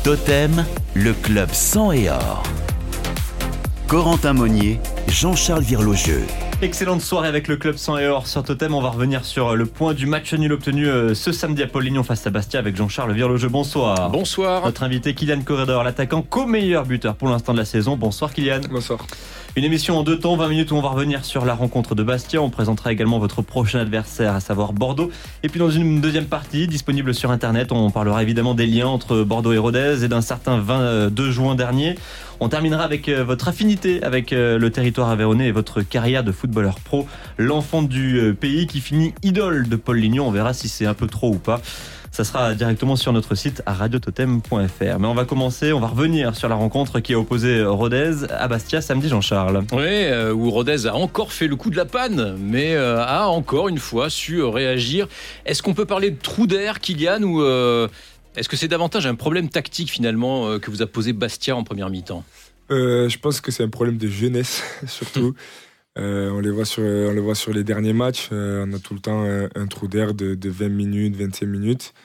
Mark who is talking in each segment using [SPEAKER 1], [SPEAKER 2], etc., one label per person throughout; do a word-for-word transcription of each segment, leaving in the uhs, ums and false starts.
[SPEAKER 1] Totem, le club sang et or. Corentin Monnier, Jean-Charles Virlogeux.
[SPEAKER 2] Excellente soirée avec le club sang et or sur Totem. On va revenir sur le point du match nul obtenu ce samedi à Paul-Lignon face à Bastia avec Jean-Charles Virlogeux. Bonsoir.
[SPEAKER 3] Bonsoir.
[SPEAKER 2] Notre invité Kylian Corredor, l'attaquant co-meilleur buteur pour l'instant de la saison. Bonsoir Kylian.
[SPEAKER 3] Bonsoir.
[SPEAKER 2] Une émission en deux temps, vingt minutes où on va revenir sur la rencontre de Bastia. On présentera également votre prochain adversaire, à savoir Bordeaux. Et puis dans une deuxième partie, disponible sur Internet, on parlera évidemment des liens entre Bordeaux et Rodez et d'un certain vingt-deux juin dernier. On terminera avec votre affinité avec le territoire aveyronnais et votre carrière de footballeur pro. L'enfant du pays qui finit idole de Paul-Lignon. On verra si c'est un peu trop ou pas. Ça sera directement sur notre site à radio totem point f r. Mais on va commencer, on va revenir sur la rencontre qui a opposé Rodez à Bastia samedi, Jean-Charles.
[SPEAKER 3] Oui, euh, où Rodez a encore fait le coup de la panne, mais euh, a encore une fois su réagir. Est-ce qu'on peut parler de trou d'air, Kylian, ou euh, est-ce que c'est davantage un problème tactique finalement euh, que vous a posé Bastia en première mi-temps ?
[SPEAKER 4] euh, Je pense que c'est un problème de jeunesse, surtout. Euh, on les voit sur, on les voit sur les derniers matchs. Euh, on a tout le temps un, un trou d'air de, de vingt minutes, vingt-cinq minutes.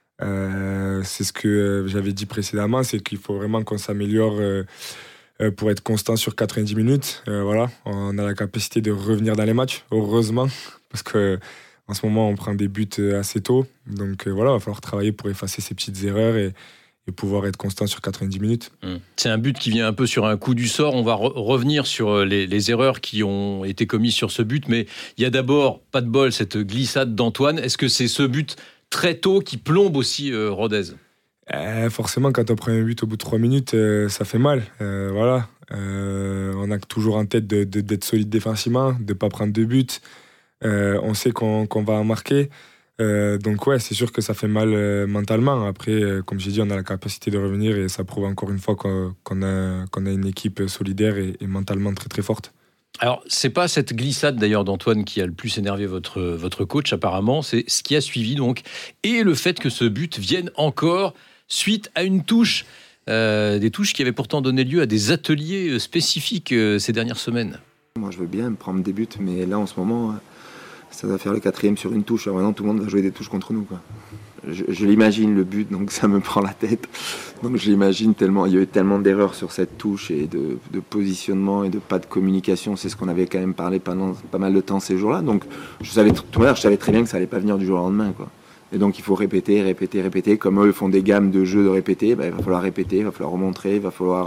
[SPEAKER 4] Euh, c'est ce que j'avais dit précédemment, c'est qu'il faut vraiment qu'on s'améliore euh, euh, pour être constant sur quatre-vingt-dix minutes. Euh, voilà, on a la capacité de revenir dans les matchs, heureusement, parce que en ce moment on prend des buts assez tôt. Donc euh, voilà, il va falloir travailler pour effacer ces petites erreurs et et pouvoir être constant sur quatre-vingt-dix minutes.
[SPEAKER 3] C'est un but qui vient un peu sur un coup du sort. On va re- revenir sur les, les erreurs qui ont été commises sur ce but, mais il y a d'abord, pas de bol, cette glissade d'Antoine. Est-ce que c'est ce but très tôt qui plombe aussi euh, Rodez ?
[SPEAKER 4] euh, Forcément, quand on prend un but au bout de trois minutes, euh, ça fait mal. Euh, voilà. Euh, on a toujours en tête de, de, d'être solide défensivement, de ne pas prendre de buts. Euh, on sait qu'on, qu'on va en marquer. Euh, donc ouais, c'est sûr que ça fait mal euh, mentalement. Après, euh, comme j'ai dit, on a la capacité de revenir et ça prouve encore une fois qu'on, qu'on, a, qu'on a une équipe solidaire et, et mentalement très très forte.
[SPEAKER 3] Alors, c'est pas cette glissade d'ailleurs d'Antoine qui a le plus énervé votre, votre coach apparemment, c'est ce qui a suivi donc, et le fait que ce but vienne encore suite à une touche, euh, des touches qui avaient pourtant donné lieu à des ateliers spécifiques euh, ces dernières semaines.
[SPEAKER 5] Moi je veux bien prendre des buts, mais là en ce moment... ça va faire le quatrième sur une touche. Alors maintenant, tout le monde va jouer des touches contre nous, quoi. Je, je l'imagine, le but, donc ça me prend la tête. Donc je l'imagine tellement. Il y a eu tellement d'erreurs sur cette touche et de, de positionnement et de pas de communication. C'est ce qu'on avait quand même parlé pendant pas mal de temps ces jours-là. Donc je savais, tout à l'heure, je savais très bien que ça allait pas venir du jour au lendemain, quoi. Et donc il faut répéter, répéter, répéter. Comme eux font des gammes de jeux de répéter, ben, il va falloir répéter, il va falloir remontrer, il va falloir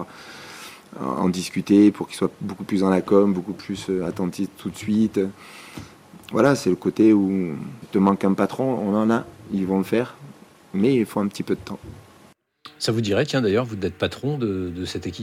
[SPEAKER 5] en discuter pour qu'ils soient beaucoup plus dans la com, beaucoup plus attentifs tout de suite. Voilà, c'est le côté où il te manque un patron, on en a, ils vont le faire, mais il faut un petit peu de temps.
[SPEAKER 3] Ça vous dirait, tiens d'ailleurs, vous d'être patron de, de cette équipe ?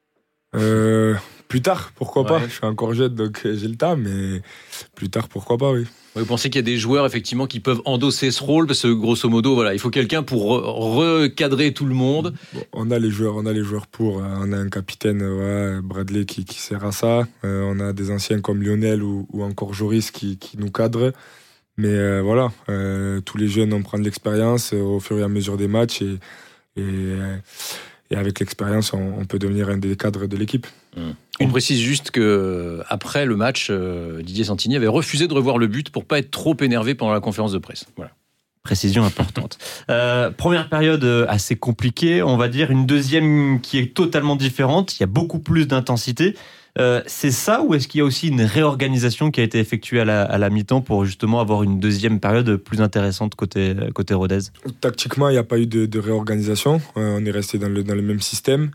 [SPEAKER 4] euh, Plus tard, pourquoi
[SPEAKER 3] ouais.
[SPEAKER 4] pas. Je suis encore jeune, donc j'ai le temps, mais plus tard, pourquoi pas, oui.
[SPEAKER 3] Vous pensez qu'il y a des joueurs effectivement qui peuvent endosser ce rôle parce que grosso modo, voilà, il faut quelqu'un pour re- recadrer tout le monde.
[SPEAKER 4] Bon, on a les joueurs, on a les joueurs pour. On a un capitaine, ouais, Bradley, qui, qui sert à ça. Euh, on a des anciens comme Lionel ou, ou encore Joris qui, qui nous cadrent. Mais euh, voilà, euh, tous les jeunes on prend de l'expérience euh, au fur et à mesure des matchs et, et, euh, et avec l'expérience, on, on peut devenir un des cadres de l'équipe.
[SPEAKER 3] Mmh. On précise juste que après le match, euh, Didier Santini avait refusé de revoir le but pour pas être trop énervé pendant la conférence de presse. Voilà.
[SPEAKER 2] Précision importante. Euh, première période assez compliquée, on va dire. Une deuxième qui est totalement différente. Il y a beaucoup plus d'intensité. Euh, c'est ça ou est-ce qu'il y a aussi une réorganisation qui a été effectuée à la, à la mi-temps pour justement avoir une deuxième période plus intéressante côté, côté Rodez ?
[SPEAKER 4] Tactiquement, il n'y a pas eu de, de réorganisation. Euh, on est resté dans le, dans le même système.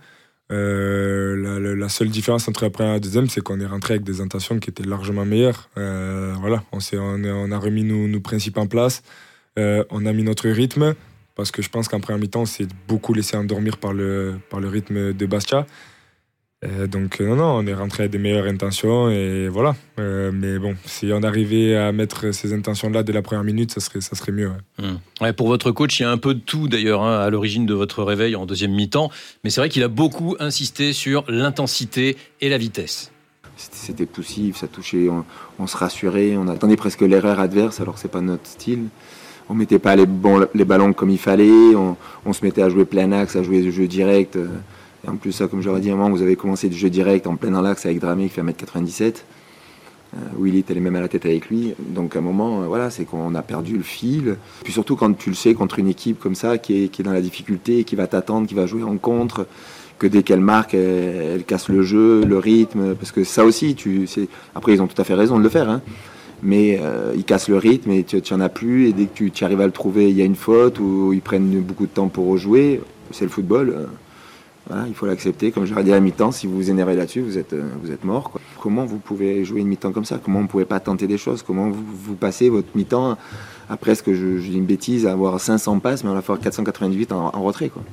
[SPEAKER 4] Euh, la, la, la seule différence entre la première et la deuxième, c'est qu'on est rentré avec des intentions qui étaient largement meilleures. Euh, voilà, on, s'est, on, est, on a remis nos, nos principes en place. Euh, on a mis notre rythme parce que je pense qu'en première mi-temps, on s'est beaucoup laissé endormir par le, par le rythme de Bastia. Euh, donc non, non, on est rentré avec des meilleures intentions et voilà. Euh, mais bon, si on arrivait à mettre ces intentions-là dès la première minute, ça serait, ça serait mieux. Ouais.
[SPEAKER 3] Mmh. Ouais, pour votre coach, il y a un peu de tout d'ailleurs hein, à l'origine de votre réveil en deuxième mi-temps. Mais c'est vrai qu'il a beaucoup insisté sur l'intensité et la vitesse.
[SPEAKER 5] C'était, c'était poussif, ça touchait, on, on se rassurait, on attendait presque l'erreur adverse alors que c'est pas notre style. On mettait pas les, bons, les ballons comme il fallait, on, on se mettait à jouer plein axe, à jouer du jeu direct. Et en plus, ça, comme je leur ai dit à un moment, vous avez commencé du jeu direct en plein dans l'axe avec Dramé qui fait un mètre quatre-vingt-dix-sept. Euh, Willy était même à la tête avec lui. Donc à un moment, euh, voilà, c'est qu'on a perdu le fil. Puis surtout quand tu le sais contre une équipe comme ça, qui est, qui est dans la difficulté, qui va t'attendre, qui va jouer en contre, que dès qu'elle marque, elle, elle casse le jeu, le rythme. Parce que ça aussi, tu, c'est... après ils ont tout à fait raison de le faire, hein. Mais euh, ils cassent le rythme et tu n'en as plus. Et dès que tu, tu arrives à le trouver, il y a une faute ou ils prennent beaucoup de temps pour rejouer. C'est le football. Euh, voilà, il faut l'accepter. Comme je l'ai dit à la mi-temps, si vous vous énervez là-dessus, vous êtes, euh, vous êtes mort, quoi. Comment vous pouvez jouer une mi-temps comme ça? Comment vous ne pouvez pas tenter des choses? Comment vous, vous passez votre mi-temps à presque, je, je dis une bêtise, à avoir cinq cents passes, mais on va faire quatre cent quatre-vingt-dix-huit en, en retrait, quoi.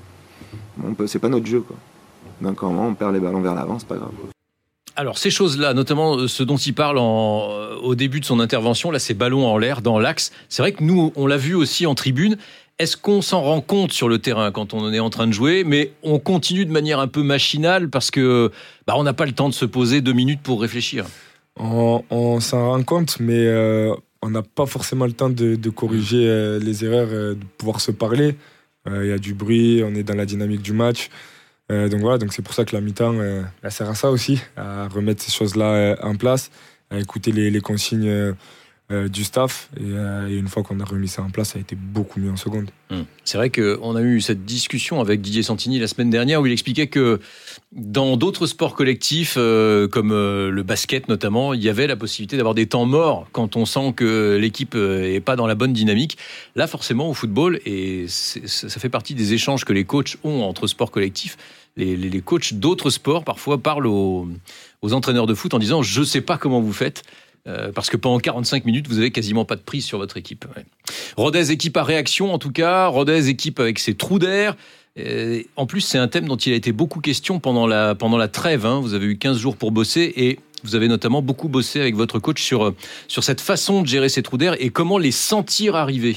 [SPEAKER 5] On peut, c'est pas notre jeu, quoi. Donc quand on perd les ballons vers l'avant, c'est pas grave.
[SPEAKER 3] Alors ces choses-là, notamment ce dont il parle en, au début de son intervention, là, ces ballons en l'air dans l'axe, c'est vrai que nous, on l'a vu aussi en tribune. Est-ce qu'on s'en rend compte sur le terrain quand on est en train de jouer, mais on continue de manière un peu machinale parce que bah, on n'a pas le temps de se poser deux minutes pour réfléchir?
[SPEAKER 4] On, on s'en rend compte, mais euh, on n'a pas forcément le temps de, de corriger euh, les erreurs, euh, de pouvoir se parler. Il euh, y a du bruit, on est dans la dynamique du match. Euh, donc voilà, donc c'est pour ça que la mi-temps, euh, elle sert à ça aussi, à remettre ces choses-là euh, en place, à écouter les, les consignes euh, euh, du staff. Et, euh, et une fois qu'on a remis ça en place, ça a été beaucoup mieux en seconde.
[SPEAKER 3] Mmh. C'est vrai qu'on a eu cette discussion avec Didier Santini la semaine dernière où il expliquait que dans d'autres sports collectifs, euh, comme euh, le basket notamment, il y avait la possibilité d'avoir des temps morts quand on sent que l'équipe n'est pas dans la bonne dynamique. Là, forcément, au football, et c'est, ça fait partie des échanges que les coachs ont entre sports collectifs, les, les, les coachs d'autres sports parfois parlent aux, aux entraîneurs de foot en disant « je ne sais pas comment vous faites ». Euh, parce que pendant quarante-cinq minutes, vous avez quasiment pas de prise sur votre équipe. Ouais. Rodez, équipe à réaction en tout cas. Rodez, équipe avec ses trous d'air. Euh, en plus, c'est un thème dont il a été beaucoup question pendant la, pendant la trêve. Hein. Vous avez eu quinze jours pour bosser et vous avez notamment beaucoup bossé avec votre coach sur, sur cette façon de gérer ces trous d'air et comment les sentir arriver.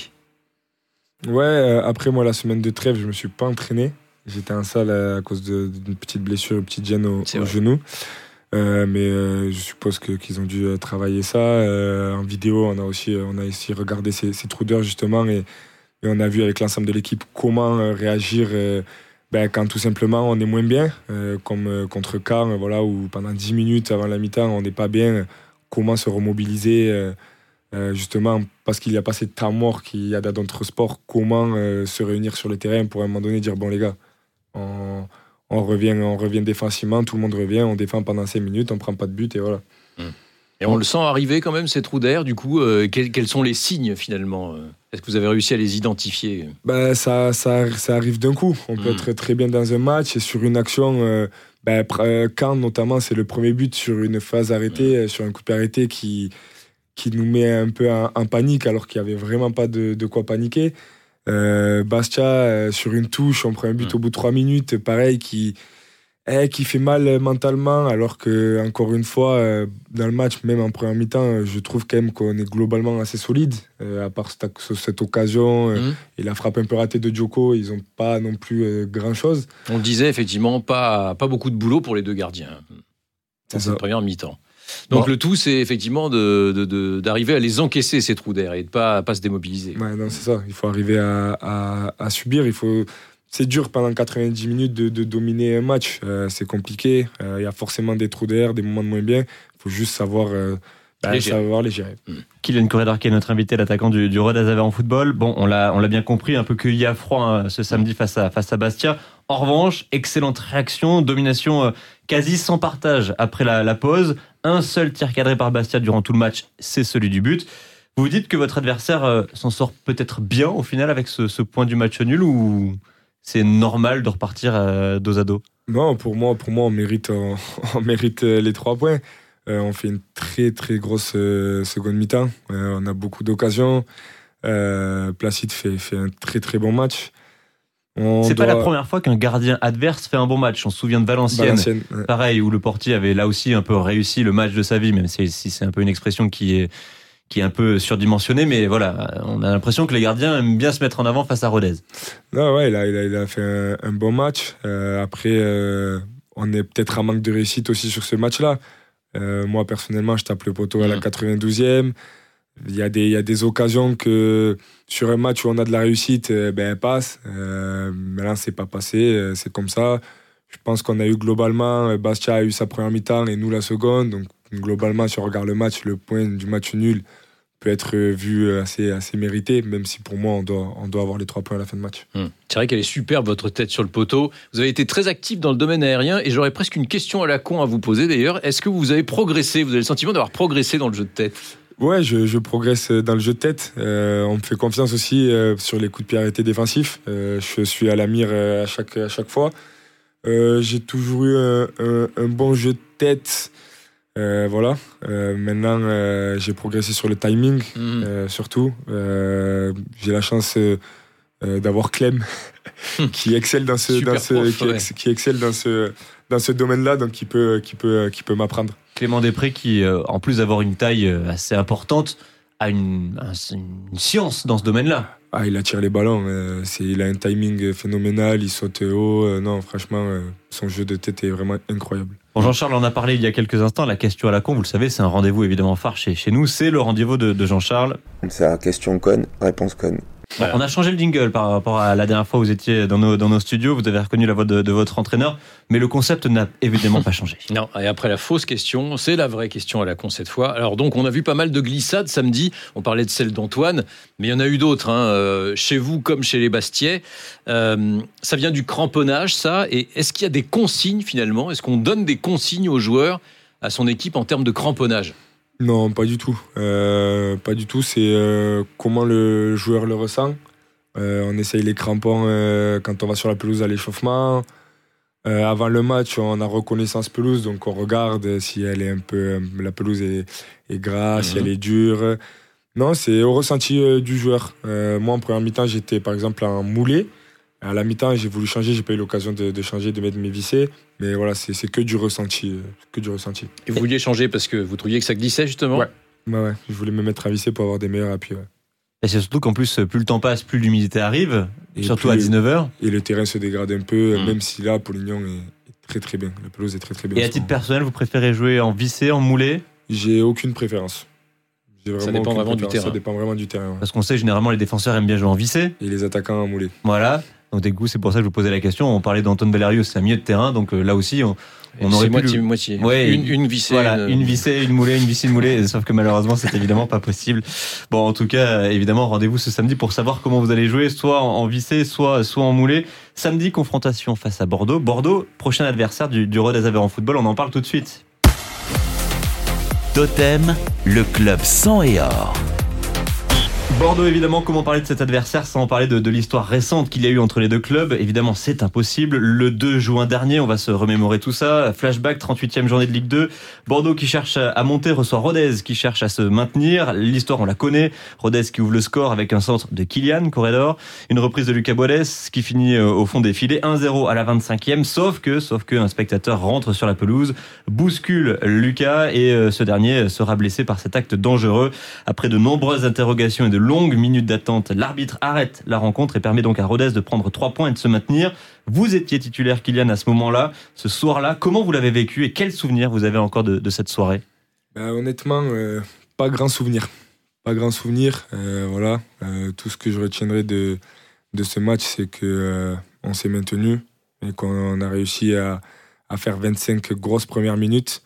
[SPEAKER 4] Ouais, euh, après moi, la semaine de trêve, je me suis pas entraîné. J'étais en salle à cause de, d'une petite blessure, une petite gêne au, au genou. Euh, mais euh, je suppose que, qu'ils ont dû travailler ça. Euh, en vidéo, on a aussi, on a aussi regardé ces, ces trous d'air justement et, et on a vu avec l'ensemble de l'équipe comment euh, réagir euh, ben, quand tout simplement on est moins bien, euh, comme euh, contre Caen, voilà, où pendant dix minutes avant la mi-temps on n'est pas bien, comment se remobiliser euh, euh, justement parce qu'il n'y a pas ces temps morts qu'il y a dans d'autres sports, comment euh, se réunir sur le terrain pour à un moment donné dire bon les gars, on... On revient, on revient défensivement, tout le monde revient, on défend pendant cinq minutes, on prend pas de but et voilà.
[SPEAKER 3] Et on le sent arriver quand même ces trous d'air, du coup, euh, quels, quels sont les signes finalement? Est-ce que vous avez réussi à les identifier?
[SPEAKER 4] Ben, ça, ça, ça arrive d'un coup, on peut mmh. être très bien dans un match et sur une action, euh, ben, Caen notamment c'est le premier but sur une phase arrêtée, mmh. sur un coup de pied arrêté qui, qui nous met un peu en, en panique alors qu'il n'y avait vraiment pas de, de quoi paniquer. Euh, Bastia euh, sur une touche, on prend un but mmh. au bout de trois minutes, pareil, qui, eh, qui fait mal mentalement, alors que encore une fois, euh, dans le match, même en première mi-temps, je trouve quand même qu'on est globalement assez solide, euh, à part cette, cette occasion euh, mmh. et la frappe un peu ratée de Djoko, ils n'ont pas non plus euh, grand-chose.
[SPEAKER 3] On le disait effectivement, pas, pas beaucoup de boulot pour les deux gardiens dans cette première mi-temps. Donc bon. Le tout, c'est effectivement de, de, de, d'arriver à les encaisser, ces trous d'air, et de ne pas, pas se démobiliser.
[SPEAKER 4] Ouais, non, c'est ça. Il faut arriver à, à, à subir. Il faut... C'est dur pendant quatre-vingt-dix minutes de, de dominer un match. Euh, c'est compliqué. Il euh, y a forcément des trous d'air, des moments de moins bien. Il faut juste savoir, euh, bah, les, savoir les gérer.
[SPEAKER 2] Mmh. Kylian Corredor, qui est notre invité, l'attaquant du, du Rodez Aveyron Football. Bon, on l'a, on l'a bien compris, un peu cueilli à froid hein, ce samedi face à, face à Bastia. En revanche, excellente réaction, domination euh, quasi sans partage après la, la pause. Un seul tir cadré par Bastia durant tout le match, c'est celui du but. Vous vous dites que votre adversaire euh, s'en sort peut-être bien au final avec ce, ce point du match nul ou c'est normal de repartir euh, dos à dos?
[SPEAKER 4] Non, pour moi, pour moi on mérite, on, on mérite les trois points. Euh, on fait une très très grosse euh, seconde mi-temps. Euh, on a beaucoup d'occasions. Euh, Placide fait, fait un très très bon match.
[SPEAKER 2] On c'est doit... pas la première fois qu'un gardien adverse fait un bon match. On se souvient de Valenciennes, Valenciennes ouais. pareil, où le portier avait là aussi un peu réussi le match de sa vie, même si c'est un peu une expression qui est, qui est un peu surdimensionnée, mais voilà, on a l'impression que les gardiens aiment bien se mettre en avant face à Rodez.
[SPEAKER 4] Non, ouais, il a, il a, il a fait un, un bon match. Euh, après, euh, on est peut-être en manque de réussite aussi sur ce match-là. Euh, moi, personnellement, je tape le poteau à la quatre-vingt-douzième. Il y a des, il y a des occasions que sur un match où on a de la réussite, ben elle passe. Euh, mais là, c'est pas passé, c'est comme ça. Je pense qu'on a eu globalement, Bastia a eu sa première mi-temps et nous la seconde. Donc globalement, si on regarde le match, le point du match nul peut être vu assez, assez mérité, même si pour moi, on doit, on doit avoir les trois points à la fin de match.
[SPEAKER 3] Hum. C'est vrai qu'elle est superbe, votre tête sur le poteau. Vous avez été très actif dans le domaine aérien et j'aurais presque une question à la con à vous poser d'ailleurs. Est-ce que vous avez progressé ? Vous avez le sentiment d'avoir progressé dans le jeu de tête ?
[SPEAKER 4] Ouais, je, je progresse dans le jeu de tête. Euh, on me fait confiance aussi euh, sur les coups de pied arrêtés défensifs. Euh, je suis à la mire euh, à, chaque, à chaque fois. Euh, j'ai toujours eu un, un, un bon jeu de tête. Euh, voilà. Euh, maintenant, euh, j'ai progressé sur le timing, mmh. euh, surtout. Euh, j'ai la chance euh, d'avoir Clem qui excelle dans ce, dans ce prof, qui, ouais. ex, qui excelle dans ce, dans ce domaine-là, donc qui peut, qui peut, qui peut m'apprendre.
[SPEAKER 2] Clément Després qui, euh, en plus d'avoir une taille assez importante, a une, une science dans ce domaine-là.
[SPEAKER 4] Ah, il attire les ballons. Euh, c'est, il a un timing phénoménal. Il saute haut. Euh, non, franchement, euh, son jeu de tête est vraiment incroyable.
[SPEAKER 2] Bon, Jean-Charles en a parlé il y a quelques instants. La question à la con, vous le savez, c'est un rendez-vous évidemment phare chez, chez nous. C'est le rendez-vous de, de Jean-Charles.
[SPEAKER 5] C'est la question conne, réponse conne.
[SPEAKER 2] Voilà. On a changé le jingle par rapport à la dernière fois où vous étiez dans nos, dans nos studios. Vous avez reconnu la voix de, de votre entraîneur, mais le concept n'a évidemment pas changé.
[SPEAKER 3] Non, et après la fausse question, c'est la vraie question à la con cette fois. Alors donc, on a vu pas mal de glissades samedi. On parlait de celle d'Antoine, mais il y en a eu d'autres, hein, euh, chez vous comme chez les Bastiais. Euh, ça vient du cramponnage, ça. Et est-ce qu'il y a des consignes finalement ? Est-ce qu'on donne des consignes aux joueurs, à son équipe en termes de cramponnage ?
[SPEAKER 4] Non, pas du tout. Euh, pas du tout. C'est euh, comment le joueur le ressent. Euh, on essaye les crampons euh, quand on va sur la pelouse à l'échauffement. Euh, avant le match, on a reconnaissance pelouse, donc on regarde si elle est un peu, la pelouse est, est grasse, mmh. si elle est dure. Non, c'est au ressenti euh, du joueur. Euh, moi, en première mi-temps, j'étais par exemple en moulé. À la mi-temps, j'ai voulu changer, j'ai pas eu l'occasion de, de changer, de mettre mes vissés. Mais voilà, c'est, c'est que du ressenti, que du ressenti.
[SPEAKER 3] Et vous vouliez changer parce que vous trouviez que ça glissait justement ?
[SPEAKER 4] Ouais, ouais, ouais. Je voulais me mettre à visser pour avoir des meilleurs appuis. Ouais.
[SPEAKER 2] Et c'est surtout qu'en plus, plus le temps passe, plus l'humidité arrive, et surtout à dix-neuf heures.
[SPEAKER 4] Et le terrain se dégrade un peu, mmh. même si là, Polignon est très très bien. La pelouse est très très bien.
[SPEAKER 2] Et à titre personnel, vous préférez jouer en vissé, en moulé ?
[SPEAKER 4] J'ai aucune préférence. J'ai vraiment
[SPEAKER 3] ça dépend vraiment du terrain.
[SPEAKER 4] Ça dépend vraiment du terrain. Ouais.
[SPEAKER 2] Parce qu'on sait généralement les défenseurs aiment bien jouer en vissé.
[SPEAKER 4] Et les attaquants en moulé.
[SPEAKER 2] Voilà. Donc du coup, c'est pour ça que je vous posais la question. On parlait d'Antoine Bellerio, c'est un milieu de terrain, donc euh, là aussi, on, on aurait
[SPEAKER 3] c'est
[SPEAKER 2] pu
[SPEAKER 3] moitié,
[SPEAKER 2] le...
[SPEAKER 3] moitié.
[SPEAKER 2] Ouais,
[SPEAKER 3] une, une vissée,
[SPEAKER 2] voilà,
[SPEAKER 3] une...
[SPEAKER 2] une vissée, une moulée, une vissée, une moulée. Sauf que malheureusement, c'est évidemment pas possible. Bon, en tout cas, évidemment, rendez-vous ce samedi pour savoir comment vous allez jouer, soit en, en vissée, soit soit en moulée. Samedi, confrontation face à Bordeaux. Bordeaux, prochain adversaire du, du Rodez Aveyron Football. On en parle tout de suite.
[SPEAKER 1] Totem, le club sang et or.
[SPEAKER 2] Bordeaux, évidemment, comment parler de cet adversaire sans parler de, de l'histoire récente qu'il y a eu entre les deux clubs ? Évidemment, c'est impossible. Le deux juin dernier, on va se remémorer tout ça. Flashback, trente-huitième journée de Ligue deux. Bordeaux qui cherche à monter reçoit Rodez qui cherche à se maintenir. L'histoire, on la connaît. Rodez qui ouvre le score avec un centre de Kylian Corredor. Une reprise de Lucas Bodes qui finit au fond des filets. un zéro à la vingt-cinquième. Sauf que, sauf que un spectateur rentre sur la pelouse, bouscule Lucas et ce dernier sera blessé par cet acte dangereux. Après de nombreuses interrogations et de longues minutes d'attente, l'arbitre arrête la rencontre et permet donc à Rodez de prendre trois points et de se maintenir. Vous étiez titulaire, Kylian, à ce moment-là, ce soir-là. Comment vous l'avez vécu et quels souvenirs vous avez encore de, de cette soirée ?
[SPEAKER 4] Ben, honnêtement, euh, pas grand souvenir. Pas grand souvenir. Euh, voilà. Euh, tout ce que je retiendrai de, de ce match, c'est qu'on euh, s'est maintenu et qu'on a réussi à, à faire vingt-cinq grosses premières minutes.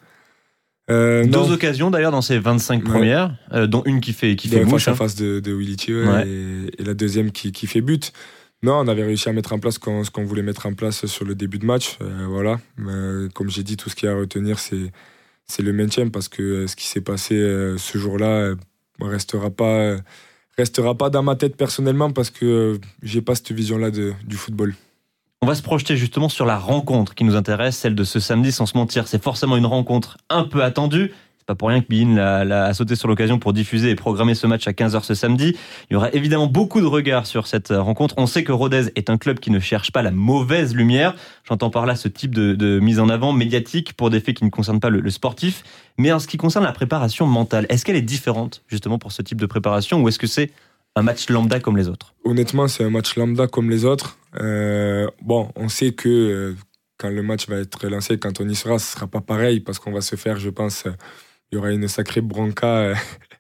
[SPEAKER 2] Euh, Deux non. occasions d'ailleurs dans ces vingt-cinq ouais. premières, euh, dont une qui fait, qui fait
[SPEAKER 4] mouche.
[SPEAKER 2] Face
[SPEAKER 4] à face de, de Willy Thieu ouais, ouais. et, et la deuxième qui, qui fait but. Non, on avait réussi à mettre en place ce qu'on, ce qu'on voulait mettre en place sur le début de match. Euh, voilà. Euh, comme j'ai dit, tout ce qu'il y a à retenir, c'est, c'est le maintien parce que euh, ce qui s'est passé euh, ce jour-là euh, restera pas, euh, restera pas dans ma tête personnellement parce que euh, j'ai pas cette vision-là de, du football.
[SPEAKER 2] On va se projeter justement sur la rencontre qui nous intéresse, celle de ce samedi, sans se mentir. C'est forcément une rencontre un peu attendue. C'est pas pour rien que Bein l'a, l'a, a sauté sur l'occasion pour diffuser et programmer ce match à quinze heures ce samedi. Il y aura évidemment beaucoup de regards sur cette rencontre. On sait que Rodez est un club qui ne cherche pas la mauvaise lumière. J'entends par là ce type de, de mise en avant médiatique pour des faits qui ne concernent pas le, le sportif. Mais en ce qui concerne la préparation mentale, est-ce qu'elle est différente justement pour ce type de préparation ou est-ce que c'est un match lambda comme les autres ?
[SPEAKER 4] Honnêtement, c'est un match lambda comme les autres. Euh, bon, on sait que euh, quand le match va être lancé, quand on y sera, ce ne sera pas pareil parce qu'on va se faire, je pense, euh, il y aura une sacrée bronca. Euh,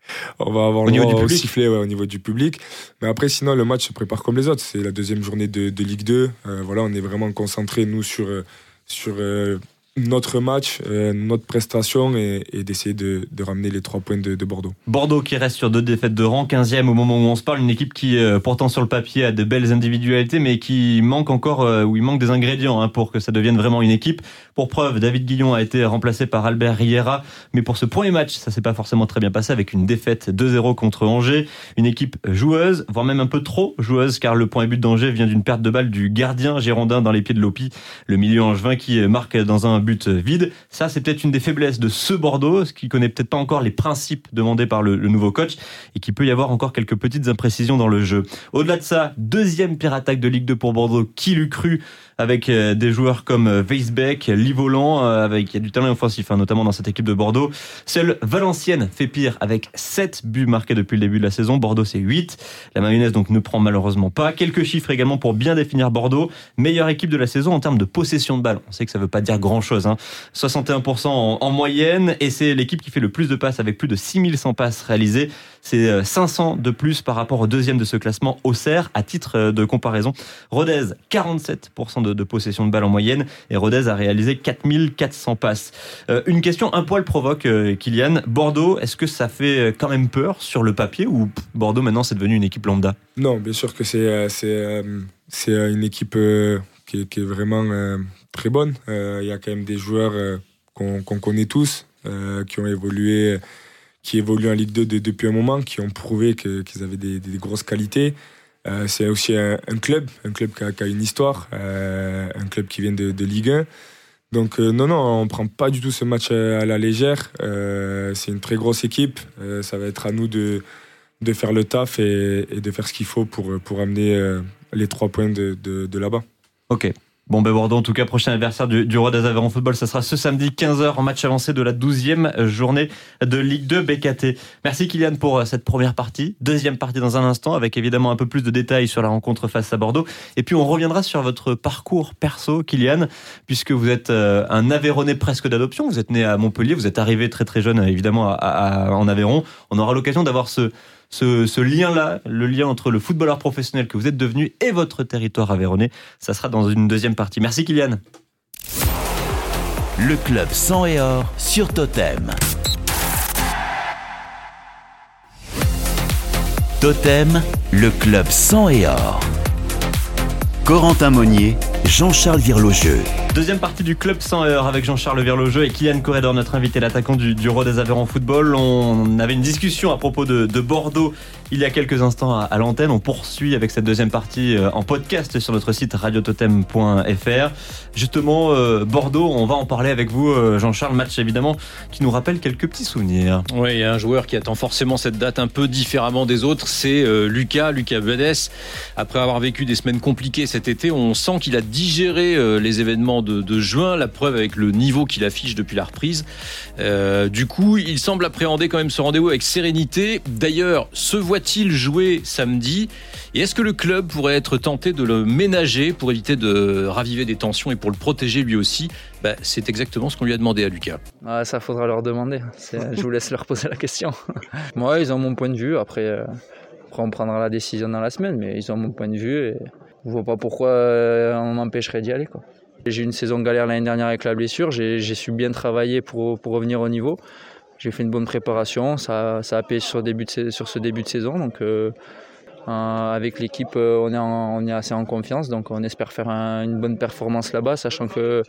[SPEAKER 4] on va avoir
[SPEAKER 2] au
[SPEAKER 4] le
[SPEAKER 2] niveau
[SPEAKER 4] droit
[SPEAKER 2] du
[SPEAKER 4] au
[SPEAKER 2] public.
[SPEAKER 4] sifflet ouais, au niveau du public. Mais après, sinon, le match se prépare comme les autres. C'est la deuxième journée de, de Ligue deux. Euh, voilà, on est vraiment concentrés, nous, sur, euh, sur euh, notre match, euh, notre prestation et, et d'essayer de, de ramener les trois points de, de Bordeaux.
[SPEAKER 2] Bordeaux qui reste sur deux défaites de rang, quinzième au moment où on se parle, une équipe qui euh, pourtant sur le papier a de belles individualités mais qui manque encore, euh, où il manque des ingrédients hein, pour que ça devienne vraiment une équipe. Pour preuve, David Guillon a été remplacé par Albert Riera, mais pour ce premier match, ça s'est pas forcément très bien passé avec une défaite deux zéro contre Angers. Une équipe joueuse, voire même un peu trop joueuse, car le point et but d'Angers vient d'une perte de balle du gardien girondin dans les pieds de Lopi, le milieu angevin qui marque dans un but vide. Ça, c'est peut-être une des faiblesses de ce Bordeaux, ce qui connaît peut-être pas encore les principes demandés par le, le nouveau coach et qui peut y avoir encore quelques petites imprécisions dans le jeu. Au-delà de ça, deuxième pire attaque de Ligue deux pour Bordeaux. Qui l'eût cru, avec des joueurs comme Weisbeck, Livolan, avec il y a du talent offensif, hein, notamment dans cette équipe de Bordeaux. Seule Valenciennes fait pire avec sept buts marqués depuis le début de la saison. Bordeaux, c'est huit. La mayonnaise donc ne prend malheureusement pas. Quelques chiffres également pour bien définir Bordeaux. Meilleure équipe de la saison en termes de possession de balle. On sait que ça veut pas dire grand-chose, hein. soixante et un pour cent en, en moyenne, et c'est l'équipe qui fait le plus de passes avec plus de six mille cent passes réalisées. C'est cinq cents de plus par rapport au deuxième de ce classement, Auxerre. À titre de comparaison, Rodez, quarante-sept pour cent de, de possession de balle en moyenne, et Rodez a réalisé quatre mille quatre cents passes. Euh, une question un poil provoque, euh, Kylian. Bordeaux, est-ce que ça fait quand même peur sur le papier, ou pff, Bordeaux maintenant c'est devenu une équipe lambda?
[SPEAKER 4] Non, bien sûr que c'est, c'est, c'est une équipe qui est, qui est vraiment très bonne. Il y a quand même des joueurs qu'on, qu'on connaît tous, qui ont évolué, qui évoluent en Ligue deux de, depuis un moment, qui ont prouvé que, qu'ils avaient des, des grosses qualités. Euh, c'est aussi un, un club, un club qui a, qui a une histoire, euh, un club qui vient de, de Ligue un. Donc euh, non, non, on ne prend pas du tout ce match à la légère. Euh, c'est une très grosse équipe. Euh, ça va être à nous de, de faire le taf et, et de faire ce qu'il faut pour, pour amener euh, les trois points de, de, de là-bas.
[SPEAKER 2] Ok. Bon, ben Bordeaux, en tout cas, prochain adversaire du, du Rodez Aveyron Football, ça sera ce samedi quinze heures en match avancé de la douzième journée de Ligue deux B K T. Merci Kylian pour cette première partie. Deuxième partie dans un instant, avec évidemment un peu plus de détails sur la rencontre face à Bordeaux. Et puis on reviendra sur votre parcours perso, Kylian, puisque vous êtes un Aveyronnais presque d'adoption. Vous êtes né à Montpellier, vous êtes arrivé très très jeune évidemment à, à, en Aveyron. On aura l'occasion d'avoir ce... Ce, ce lien-là, le lien entre le footballeur professionnel que vous êtes devenu et votre territoire aveyronnais, ça sera dans une deuxième partie. Merci Kylian.
[SPEAKER 1] Le club sang et or sur Totem. Totem, le club sang et or. Corentin Monnier, Jean-Charles Virlogeux.
[SPEAKER 2] Deuxième partie du Club cent heures avec Jean-Charles Virlogeux et Kylian Corredor, notre invité, l'attaquant du, du Rodez Aveyron Football. On avait une discussion à propos de, de Bordeaux il y a quelques instants à, à l'antenne. On poursuit avec cette deuxième partie en podcast sur notre site radio totem point f r. Justement, euh, Bordeaux, on va en parler avec vous, euh, Jean-Charles. Match évidemment qui nous rappelle quelques petits souvenirs.
[SPEAKER 3] Oui, il y a un joueur qui attend forcément cette date un peu différemment des autres, c'est euh, Lucas, Lucas Benès. Après avoir vécu des semaines compliquées cet été, on sent qu'il a digéré euh, les événements de, de juin, la preuve avec le niveau qu'il affiche depuis la reprise. Euh, du coup, il semble appréhender quand même ce rendez-vous avec sérénité. D'ailleurs, se voit-il jouer samedi ? Et est-ce que le club pourrait être tenté de le ménager pour éviter de raviver des tensions et pour le protéger lui aussi ? Bah, c'est exactement ce qu'on lui a demandé à Lucas.
[SPEAKER 6] Ah, ça faudra leur demander. C'est, je vous laisse leur poser la question. Moi, ils ont mon point de vue. Après, euh, après, on prendra la décision dans la semaine, mais ils ont mon point de vue et je vois pas pourquoi on m'empêcherait d'y aller, quoi. J'ai eu une saison galère l'année dernière avec la blessure. J'ai, j'ai su bien travailler pour, pour revenir au niveau. J'ai fait une bonne préparation. Ça, ça a payé sur, début de, sur ce début de saison. Donc, euh, euh, avec l'équipe, on est, en, on est assez en confiance. Donc, on espère faire un, une bonne performance là-bas, sachant que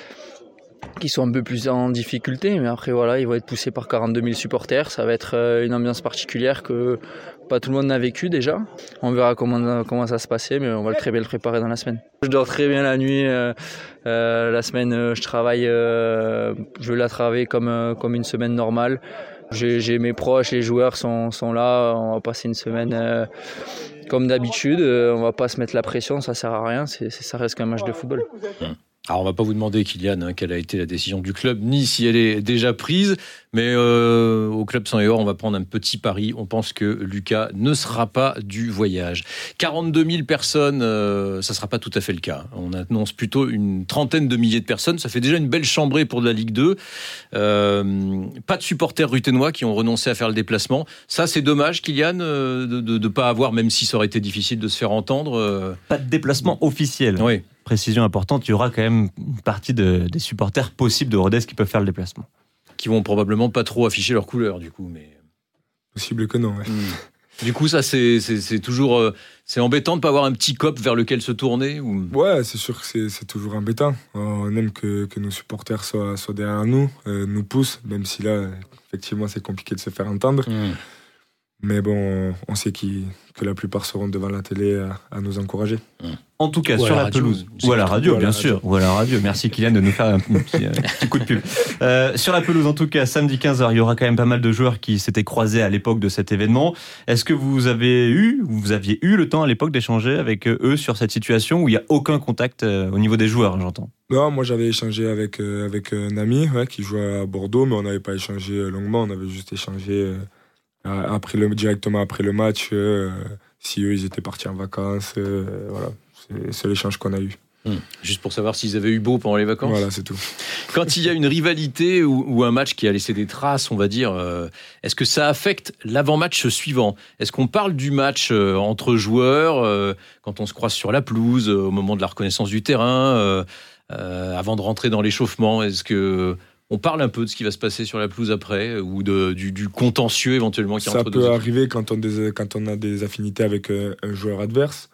[SPEAKER 6] qu'ils sont un peu plus en difficulté. Mais après, voilà, ils vont être poussés par quarante-deux mille supporters. Ça va être une ambiance particulière que pas tout le monde n'a vécu déjà. On verra comment, comment ça se passer, mais on va le très bien le préparer dans la semaine. Je dors très bien la nuit. Euh, euh, la semaine, euh, je travaille, euh, je vais la travailler comme, euh, comme une semaine normale. J'ai, j'ai mes proches, les joueurs sont, sont là. On va passer une semaine euh, comme d'habitude. Euh, on va pas se mettre la pression, ça sert à rien. C'est, c'est, ça reste qu'un match de football.
[SPEAKER 3] Hum. Alors on va pas vous demander, Kylian, hein, quelle a été la décision du club, ni si elle est déjà prise, mais euh, au Club cent et or, on va prendre un petit pari. On pense que Lucas ne sera pas du voyage. quarante-deux mille personnes, euh, ça sera pas tout à fait le cas. On annonce plutôt une trentaine de milliers de personnes. Ça fait déjà une belle chambrée pour de la Ligue deux. Euh, pas de supporters ruthénois qui ont renoncé à faire le déplacement. Ça, c'est dommage, Kylian, euh, de ne pas avoir, même si ça aurait été difficile de se faire entendre. Euh...
[SPEAKER 2] Pas de déplacement officiel.
[SPEAKER 3] Oui.
[SPEAKER 2] précision importante, il y aura quand même une partie de, des supporters possibles de Rodez qui peuvent faire le déplacement.
[SPEAKER 3] Qui vont probablement pas trop afficher leurs couleurs, du coup. Mais...
[SPEAKER 4] Possible que non, ouais.
[SPEAKER 3] Mmh. Du coup, ça, c'est, c'est, c'est toujours euh, c'est embêtant de ne pas avoir un petit cop vers lequel se tourner ou...
[SPEAKER 4] Ouais, c'est sûr que c'est, c'est toujours embêtant. On aime que, que nos supporters soient, soient derrière nous, euh, nous poussent, même si là, effectivement, c'est compliqué de se faire entendre. Mmh. Mais bon, on sait qui, que la plupart seront devant la télé à, à nous encourager.
[SPEAKER 2] En tout cas,
[SPEAKER 3] ou
[SPEAKER 2] sur la,
[SPEAKER 3] la radio,
[SPEAKER 2] pelouse. Ou à la radio,
[SPEAKER 4] ou à
[SPEAKER 2] bien
[SPEAKER 4] la
[SPEAKER 2] sûr.
[SPEAKER 4] radio.
[SPEAKER 2] Ou à la radio. Merci Kylian de nous faire un petit, un petit coup de pub. Euh, sur la pelouse, en tout cas, samedi quinze heures, il y aura quand même pas mal de joueurs qui s'étaient croisés à l'époque de cet événement. Est-ce que vous avez eu, vous aviez eu le temps à l'époque d'échanger avec eux sur cette situation où il n'y a aucun contact au niveau des joueurs, j'entends?
[SPEAKER 4] Non, moi j'avais échangé avec, euh, avec un ami ouais, qui jouait à Bordeaux, mais on n'avait pas échangé longuement, on avait juste échangé... Euh, Après le, directement après le match, euh, si eux ils étaient partis en vacances, euh, voilà, c'est, c'est l'échange qu'on a eu.
[SPEAKER 3] Hum. Juste pour savoir s'ils avaient eu beau pendant les vacances.
[SPEAKER 4] Voilà, c'est tout.
[SPEAKER 3] Quand il y a une rivalité ou, ou un match qui a laissé des traces, on va dire, euh, est-ce que ça affecte l'avant-match suivant? Est-ce qu'on parle du match euh, entre joueurs euh, quand on se croise sur la pelouse, euh, au moment de la reconnaissance du terrain, euh, euh, avant de rentrer dans l'échauffement? Est-ce que on parle un peu de ce qui va se passer sur la pelouse après, ou de, du, du contentieux éventuellement qui
[SPEAKER 4] ça
[SPEAKER 3] entre
[SPEAKER 4] peut
[SPEAKER 3] deux
[SPEAKER 4] arriver quand on, des, quand on a des affinités avec un, un joueur adverse.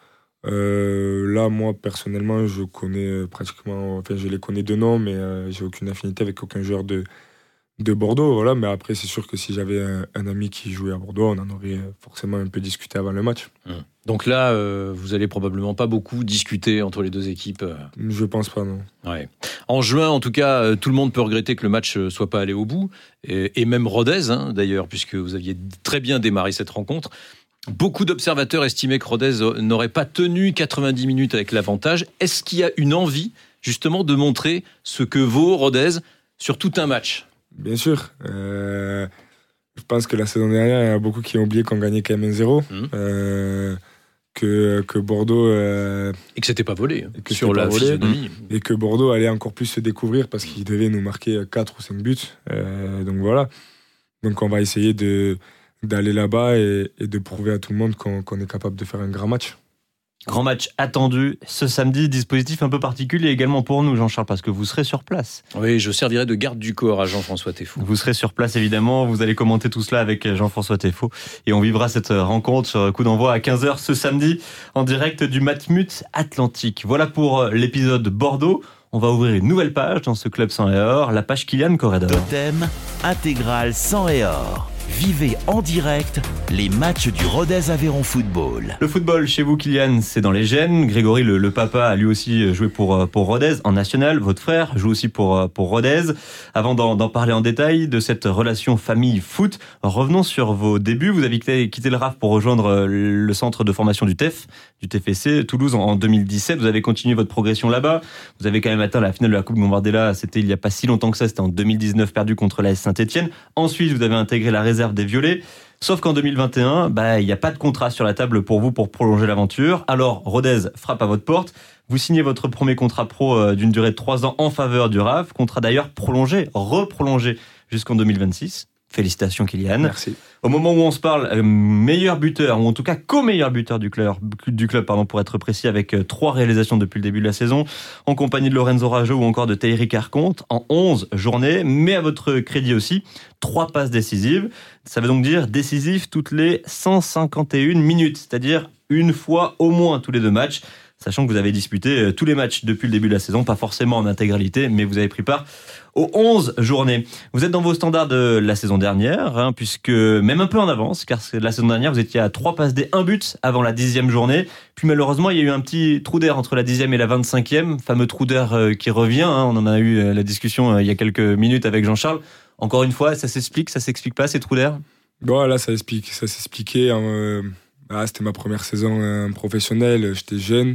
[SPEAKER 4] Euh, là, moi, personnellement, je connais pratiquement... Enfin, je les connais de nom, mais euh, j'ai aucune affinité avec aucun joueur de, de Bordeaux. Voilà. Mais après, c'est sûr que si j'avais un, un ami qui jouait à Bordeaux, on en aurait forcément un peu discuté avant le match.
[SPEAKER 3] Mmh. Donc là, euh, vous allez probablement pas beaucoup discuter entre les deux équipes. Euh...
[SPEAKER 4] Je pense pas, non.
[SPEAKER 3] Ouais. En juin, en tout cas, euh, tout le monde peut regretter que le match ne soit pas allé au bout, et, et même Rodez, hein, d'ailleurs, puisque vous aviez très bien démarré cette rencontre. Beaucoup d'observateurs estimaient que Rodez n'aurait pas tenu quatre-vingt-dix minutes avec l'avantage. Est-ce qu'il y a une envie, justement, de montrer ce que vaut Rodez sur tout un match?
[SPEAKER 4] Bien sûr. Euh, je pense que la saison dernière, il y a beaucoup qui ont oublié qu'on gagnait quand même un zéro. Mmh. Euh, que, que Bordeaux... Euh,
[SPEAKER 3] et que c'était pas volé
[SPEAKER 4] que
[SPEAKER 3] sur la physionomie.
[SPEAKER 4] Et que Bordeaux allait encore plus se découvrir parce qu'il devait nous marquer quatre ou cinq buts. Euh, donc voilà. Donc on va essayer de, d'aller là-bas et, et de prouver à tout le monde qu'on, qu'on est capable de faire un grand match.
[SPEAKER 2] Grand match attendu ce samedi, dispositif un peu particulier également pour nous, Jean-Charles, parce que vous serez sur place.
[SPEAKER 3] Oui, je servirai de garde du corps à Jean-François Teffo.
[SPEAKER 2] Vous serez sur place évidemment, vous allez commenter tout cela avec Jean-François Teffo et on vivra cette rencontre sur coup d'envoi à quinze heures ce samedi en direct du Matmut Atlantique. Voilà pour l'épisode Bordeaux. On va ouvrir une nouvelle page dans ce club sang et or, la page Kylian Corredor.
[SPEAKER 1] Totem intégral sang et or. Vivez en direct les matchs du Rodez Aveyron Football.
[SPEAKER 2] Le football chez vous, Kylian, c'est dans les gènes. Grégory, le, le papa, a lui aussi joué pour, pour Rodez en national. Votre frère joue aussi pour, pour Rodez. Avant d'en, d'en parler en détail de cette relation famille-foot, revenons sur vos débuts. Vous avez quitté, quitté le R A F pour rejoindre le centre de formation du T E F, du T F C Toulouse en, en deux mille dix-sept. Vous avez continué votre progression là-bas. Vous avez quand même atteint la finale de la Coupe Gambardella. C'était il n'y a pas si longtemps que ça. C'était en deux mille dix-neuf, perdu contre l'A S Saint-Etienne. Ensuite, vous avez intégré la réserve des Violets. Sauf qu'en deux mille vingt et un, bah, il n'y a pas de contrat sur la table pour vous pour prolonger l'aventure. Alors, Rodez frappe à votre porte. Vous signez votre premier contrat pro d'une durée de trois ans en faveur du R A F. Contrat d'ailleurs prolongé, reprolongé jusqu'en deux mille vingt-six. Félicitations Kylian.
[SPEAKER 4] Merci. Au
[SPEAKER 2] moment où on se parle, euh, meilleur buteur, ou en tout cas co-meilleur buteur du club, du club pardon, pour être précis, avec euh, trois réalisations depuis le début de la saison, en compagnie de Lorenzo Rajo ou encore de Thierry Carconte, en onze journées, mais à votre crédit aussi, trois passes décisives. Ça veut donc dire décisives toutes les cent cinquante et une minutes, c'est-à-dire une fois au moins tous les deux matchs. Sachant que vous avez disputé tous les matchs depuis le début de la saison, pas forcément en intégralité, mais vous avez pris part aux onze journées. Vous êtes dans vos standards de la saison dernière, hein, puisque même un peu en avance, car la saison dernière, vous étiez à trois passes D, un but avant la dixième journée. Puis malheureusement, il y a eu un petit trou d'air entre la dixième et la vingt-cinquième, fameux trou d'air euh, qui revient. Hein, on en a eu euh, la discussion euh, il y a quelques minutes avec Jean-Charles. Encore une fois, ça s'explique, ça s'explique pas, ces trous d'air?
[SPEAKER 4] Bon, là, ça explique, ça s'expliquait. Euh... Ah, c'était ma première saison euh, professionnelle, j'étais jeune.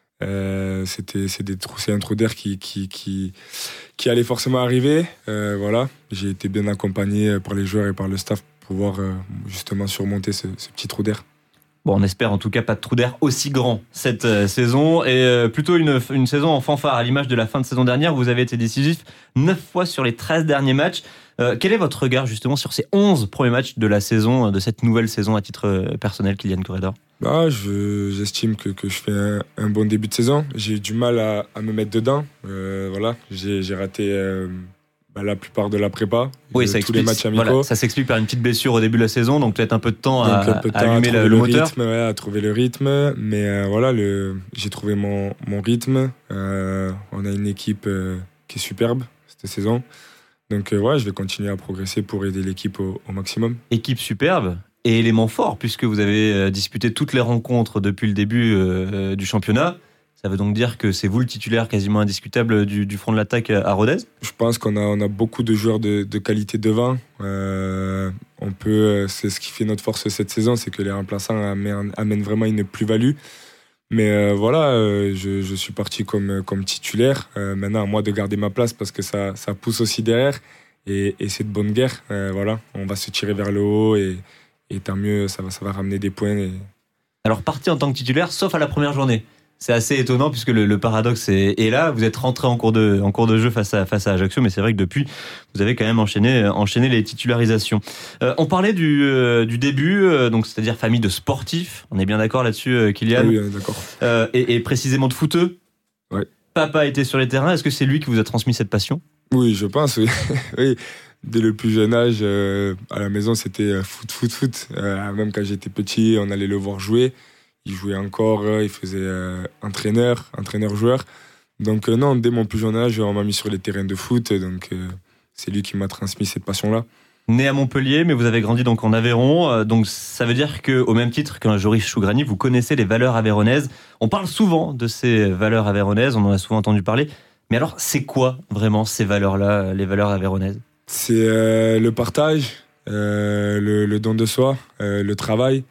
[SPEAKER 4] Euh, c'était, c'est, des trous, c'est un trou d'air qui, qui, qui, qui allait forcément arriver. Euh, voilà. J'ai été bien accompagné par les joueurs et par le staff pour pouvoir euh, justement surmonter ce, ce petit trou d'air.
[SPEAKER 2] Bon, on espère en tout cas pas de trou d'air aussi grand cette euh, saison et euh, plutôt une, une saison en fanfare à l'image de la fin de saison dernière. Vous avez été décisif neuf fois sur les treize derniers matchs. Euh, quel est votre regard justement sur ces onze premiers matchs de la saison, de cette nouvelle saison à titre personnel, Kylian Corredor?
[SPEAKER 4] Ah, je, j'estime que, que je fais un, un bon début de saison. J'ai eu du mal à, à me mettre dedans. Euh, voilà, j'ai, j'ai raté euh, bah, la plupart de la prépa.
[SPEAKER 2] Oui,
[SPEAKER 4] euh,
[SPEAKER 2] ça
[SPEAKER 4] tous
[SPEAKER 2] explique,
[SPEAKER 4] les matchs amicaux.
[SPEAKER 2] voilà, ça s'explique par une petite blessure au début de la saison, donc peut-être un peu de temps à,
[SPEAKER 4] Donc, un peu de
[SPEAKER 2] à
[SPEAKER 4] temps
[SPEAKER 2] allumer
[SPEAKER 4] à trouver
[SPEAKER 2] le, le
[SPEAKER 4] le
[SPEAKER 2] moteur.
[SPEAKER 4] rythme, ouais, à trouver le rythme. Mais euh, voilà, le, j'ai trouvé mon, mon rythme. Euh, on a une équipe euh, qui est superbe cette saison. Donc euh, ouais, je vais continuer à progresser pour aider l'équipe au, au maximum.
[SPEAKER 2] Équipe superbe et élément fort, puisque vous avez euh, disputé toutes les rencontres depuis le début euh, du championnat. Ça veut donc dire que c'est vous le titulaire quasiment indiscutable du, du front de l'attaque à Rodez.
[SPEAKER 4] Je pense qu'on a, on a beaucoup de joueurs de, de qualité devant. Euh, on peut, c'est ce qui fait notre force cette saison, c'est que les remplaçants amènent, amènent vraiment une plus-value. Mais euh, voilà, euh, je, je suis parti comme, comme titulaire. Euh, maintenant, à moi de garder ma place parce que ça, ça pousse aussi derrière. Et, et c'est de bonne guerre. Euh, voilà, on va se tirer vers le haut et, et tant mieux, ça va, ça va ramener des points. Et...
[SPEAKER 2] Alors, parti en tant que titulaire, sauf à la première journée. C'est assez étonnant puisque le, le paradoxe est, est là. Vous êtes rentré en cours de, en cours de jeu face à, face à Ajaccio, mais c'est vrai que depuis, vous avez quand même enchaîné, enchaîné les titularisations. Euh, on parlait du, euh, du début, euh, donc c'est-à-dire famille de sportifs. On est bien d'accord là-dessus, euh, Kylian.
[SPEAKER 4] Ah oui, d'accord.
[SPEAKER 2] Euh, et, et précisément de footeux.
[SPEAKER 4] Ouais.
[SPEAKER 2] Papa était sur les terrains. Est-ce que c'est lui qui vous a transmis cette passion ?
[SPEAKER 4] Oui, je pense, oui. oui. Dès le plus jeune âge, euh, à la maison, c'était foot, foot, foot. Euh, même quand j'étais petit, on allait le voir jouer. Il jouait encore, il faisait euh, entraîneur, entraîneur-joueur. Donc euh, non, dès mon plus jeune âge, on m'a mis sur les terrains de foot. Donc euh, c'est lui qui m'a transmis cette passion-là.
[SPEAKER 2] Né à Montpellier, mais vous avez grandi donc en Aveyron. Euh, donc ça veut dire qu'au même titre qu'un Joris Chougrani, vous connaissez les valeurs aveyronnaises. On parle souvent de ces valeurs aveyronnaises, on en a souvent entendu parler. Mais alors, c'est quoi vraiment ces valeurs-là, les valeurs aveyronnaises ?
[SPEAKER 4] C'est euh, le partage, euh, le, le don de soi, euh, le travail.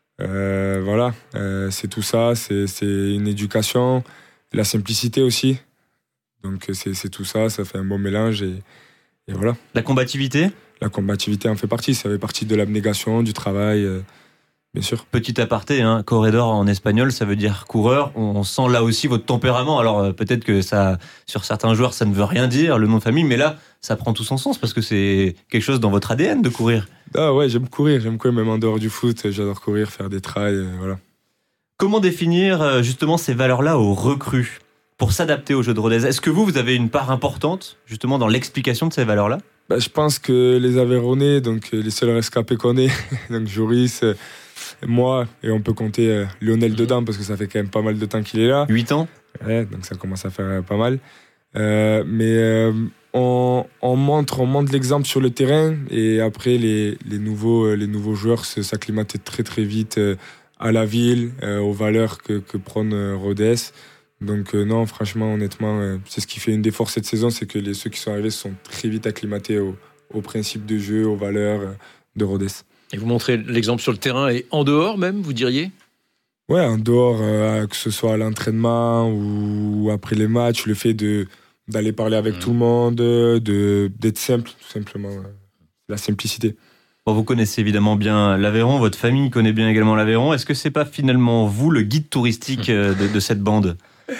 [SPEAKER 4] Euh, voilà, euh, c'est tout ça. C'est, c'est une éducation, la simplicité aussi. Donc c'est, c'est tout ça, ça fait un bon mélange. Et, et voilà.
[SPEAKER 2] La combativité ?
[SPEAKER 4] La combativité en fait partie. Ça fait partie de l'abnégation, du travail. Euh, Bien sûr.
[SPEAKER 2] Petit aparté, hein, corredor en espagnol, ça veut dire coureur. On sent là aussi votre tempérament. Alors euh, peut-être que ça, sur certains joueurs, ça ne veut rien dire, le nom de famille, mais là, ça prend tout son sens parce que c'est quelque chose dans votre A D N de courir.
[SPEAKER 4] Ah ouais, j'aime courir, j'aime courir même en dehors du foot. J'adore courir, faire des trails, euh, voilà.
[SPEAKER 2] Comment définir justement ces valeurs-là aux recrues pour s'adapter au jeu de Rodez ? Est-ce que vous, vous avez une part importante justement dans l'explication de ces valeurs-là ?
[SPEAKER 4] Bah, je pense que les Aveyronnais, donc les seuls rescapés qu'on est, donc Joris, euh, moi, et on peut compter euh, Lionel dedans parce que ça fait quand même pas mal de temps qu'il est là.
[SPEAKER 2] huit ans ?
[SPEAKER 4] Ouais, donc ça commence à faire euh, pas mal. Euh, mais euh, on, on, montre, on montre l'exemple sur le terrain et après les, les, nouveaux, euh, les nouveaux joueurs s'acclimatent très très vite euh, à la ville, euh, aux valeurs que, que prône euh, Rodez. Donc euh, non, franchement, honnêtement, euh, c'est ce qui fait une des forces cette saison, c'est que les, ceux qui sont arrivés sont très vite acclimatés aux au principes de jeu, aux valeurs euh, de Rodez.
[SPEAKER 3] Et vous montrez l'exemple sur le terrain et en dehors même, vous diriez ?
[SPEAKER 4] Ouais, en dehors, euh, que ce soit à l'entraînement ou après les matchs, le fait de, d'aller parler avec mmh. tout le monde, de, d'être simple, tout simplement. Euh, la simplicité.
[SPEAKER 2] Bon, vous connaissez évidemment bien l'Aveyron, votre famille connaît bien également l'Aveyron. Est-ce que c'est pas finalement vous le guide touristique de, de cette bande ?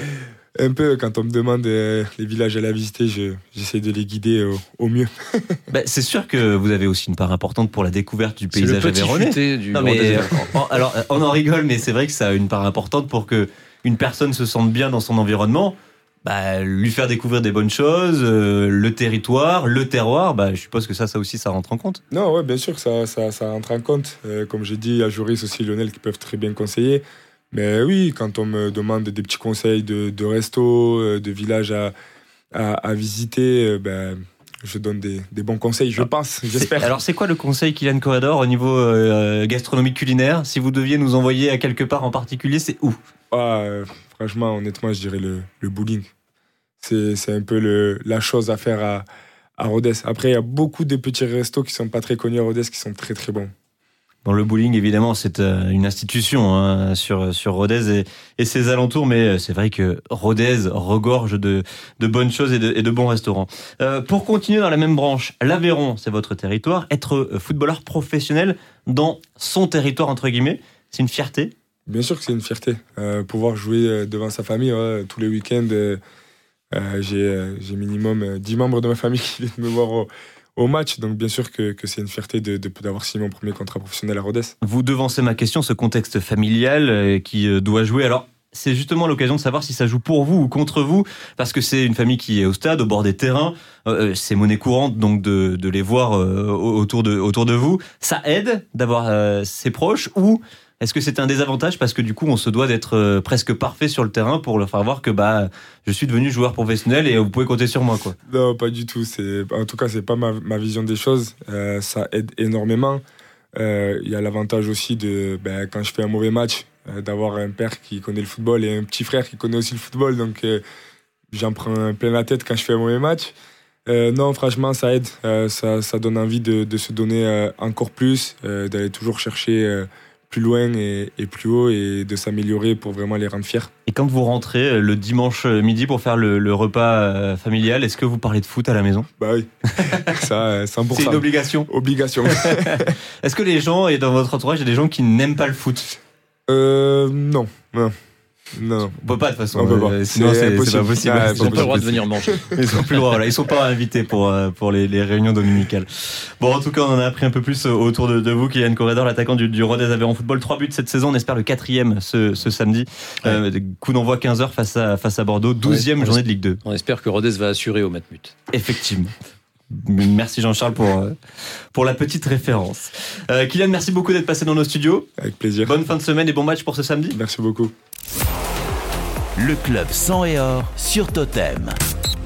[SPEAKER 4] Un peu, quand on me demande euh, les villages à la visiter, je, j'essaie de les guider au, au mieux.
[SPEAKER 2] Bah, c'est sûr que vous avez aussi une part importante pour la découverte du paysage aveyronnais.
[SPEAKER 3] C'est le petit futé du
[SPEAKER 2] non, mais, on, alors, on en rigole, mais c'est vrai que ça a une part importante pour qu'une personne se sente bien dans son environnement. Bah, lui faire découvrir des bonnes choses, euh, le territoire, le terroir, bah, je suppose que ça, ça aussi, ça rentre en compte.
[SPEAKER 4] Non, ouais, bien sûr que ça, ça, ça rentre en compte. Euh, comme j'ai dit, il y a Joris aussi, Lionel, qui peuvent très bien conseiller. Mais oui, quand on me demande des petits conseils de, de resto, de village à, à, à visiter, ben, je donne des, des bons conseils, je pense, j'espère.
[SPEAKER 2] C'est, alors, c'est quoi le conseil Kylian Corredor au niveau euh, gastronomique culinaire ? Si vous deviez nous envoyer à quelque part en particulier, c'est où ?
[SPEAKER 4] ah, euh, Franchement, honnêtement, je dirais le, le bowling. C'est, c'est un peu le, la chose à faire à, à Rodez. Après, il y a beaucoup de petits restos qui ne sont pas très connus à Rodez, qui sont très très bons.
[SPEAKER 2] Bon, le bowling, évidemment, c'est une institution hein, sur, sur Rodez et, et ses alentours, mais c'est vrai que Rodez regorge de, de bonnes choses et de, et de bons restaurants. Euh, pour continuer dans la même branche, l'Aveyron, c'est votre territoire. Être footballeur professionnel dans son territoire, entre guillemets, c'est une fierté ?
[SPEAKER 4] Bien sûr que c'est une fierté. Euh, pouvoir jouer devant sa famille ouais, tous les week-ends, euh, j'ai, j'ai minimum dix membres de ma famille qui viennent me voir au, au match. Donc bien sûr que, que c'est une fierté de, de, d'avoir signé mon premier contrat professionnel à Rodez.
[SPEAKER 2] Vous devancez ma question, ce contexte familial euh, qui euh, doit jouer. Alors, c'est justement l'occasion de savoir si ça joue pour vous ou contre vous, parce que c'est une famille qui est au stade, au bord des terrains. Euh, c'est monnaie courante, donc de, de les voir euh, autour de, autour de vous. Ça aide d'avoir euh, ses proches, ou est-ce que c'est un désavantage parce que du coup on se doit d'être euh, presque parfait sur le terrain pour leur faire voir que bah je suis devenu joueur professionnel et vous pouvez compter sur moi, quoi.
[SPEAKER 4] Non, pas du tout. C'est, en tout cas, c'est pas ma, ma vision des choses. Euh, ça aide énormément. Il euh, y a l'avantage aussi de ben, quand je fais un mauvais match, euh, d'avoir un père qui connaît le football et un petit frère qui connaît aussi le football. Donc euh, j'en prends plein la tête quand je fais un mauvais match. Euh, non, franchement, ça aide. Euh, ça, ça donne envie de, de se donner euh, encore plus, euh, d'aller toujours chercher euh, plus loin et, et plus haut et de s'améliorer pour vraiment les rendre fiers.
[SPEAKER 2] Et quand vous rentrez le dimanche midi pour faire le, le repas familial, est-ce que vous parlez de foot à la maison ?
[SPEAKER 4] Bah oui, ça, cent pour cent.
[SPEAKER 2] C'est une obligation.
[SPEAKER 4] Obligation.
[SPEAKER 2] Est-ce que les gens, et dans votre entourage, il y a des gens qui n'aiment pas le foot ?
[SPEAKER 4] Euh, non, non. Non.
[SPEAKER 2] On peut pas de toute façon.
[SPEAKER 4] On peut pas.
[SPEAKER 2] Euh, sinon
[SPEAKER 4] c'est,
[SPEAKER 2] c'est,
[SPEAKER 4] c'est
[SPEAKER 2] c'est pas possible.
[SPEAKER 3] Ah, ils n'ont pas le droit de venir manger.
[SPEAKER 2] Ils sont plus le droit. Voilà. Ils sont pas invités pour pour les, les réunions dominicales. Bon, en tout cas, on en a appris un peu plus autour de, de vous, Kylian Corredor, l'attaquant du, du Rodez Aveyron Football. Trois buts cette saison. On espère le quatrième ce, ce samedi. Ouais. Euh, coup d'envoi quinze heures face à face à Bordeaux. douzième ouais, journée de Ligue deux.
[SPEAKER 3] On espère que Rodez va assurer au Matmut.
[SPEAKER 2] Effectivement. Merci Jean-Charles pour, pour la petite référence. Euh, Kylian, merci beaucoup d'être passé dans nos studios.
[SPEAKER 4] Avec plaisir.
[SPEAKER 2] Bonne fin de semaine et bon match pour ce samedi.
[SPEAKER 4] Merci beaucoup.
[SPEAKER 1] Le club sang et or sur Totem.